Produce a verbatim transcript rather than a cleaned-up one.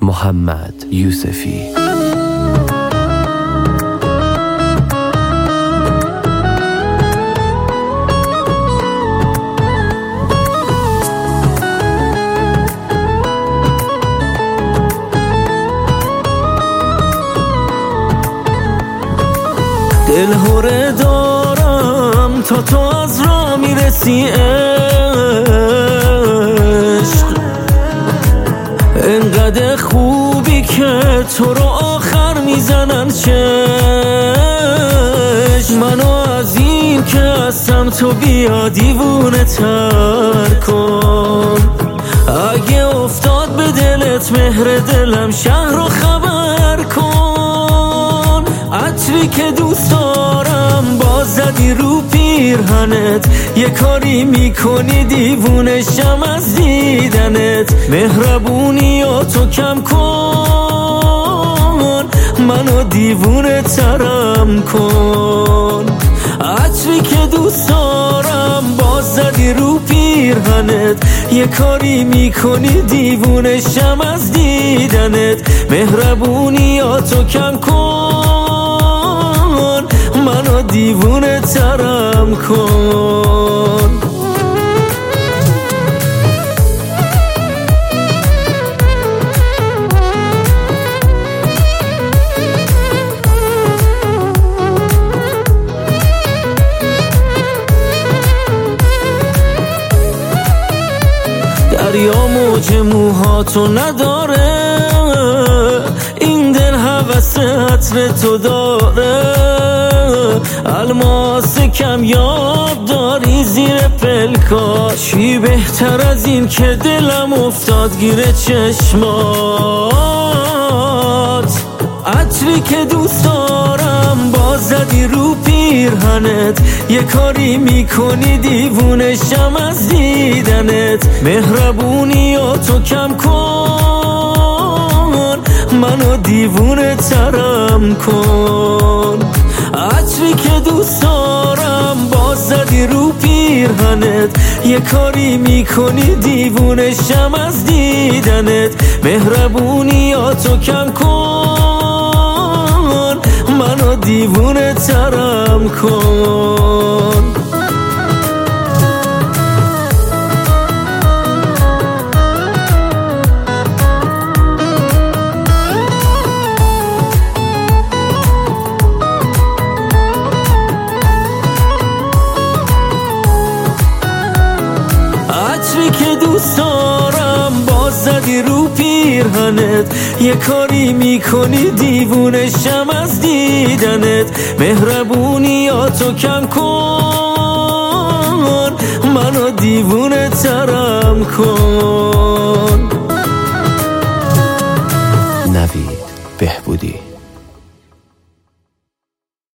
محمد یوسفی. دل هره دارم تا تو از راه میرسی عشق، انقدر خوبی که تو رو آخر میزنن چشم. منو از این که هستم تو بیا دیوونه تر کن، اگه افتاد به دلت مهر دلم شهر رو خبر کن. عطری که دوست دارم باز زدی رو پیرهنت، یه کاری میکنی دیوونشم از دیدنت. مهربونی و تو کم کن، منو دیوونه ترم کن. عطری که دوست دارم باز زدی رو پیرهنت، یه کاری میکنی دیوونشم از دیدنت. مهربونی و تو کم کن، منو دیوونه ترم کن. دریا موج موهاتو نداره، این دل هوس عطر تو داره. الماس کم یاد داری زیر پلکا، چی بهتر از این که دلم افتاد گیر چشمات. عطری که دوست دارم باز زدی رو پیرهنت، یه کاری میکنی دیوونشم از دیدنت. مهربونی و تو کم کن، منو دیوونه ترم کن. عطری که دوست دارم باز زدی رو پیرهنت، یه کاری میکنی دیوونشم از دیدنت. مهربونی و تو کم کن، منو دیوونه ترم کن. عطری که دوست دارم باز زدی رو پیرهنت، یه کاری میکنی دیوونشم از دیدنت. مهربونی یا تو کم کن، منو دیوونه ترم کن. نوید بهبودی.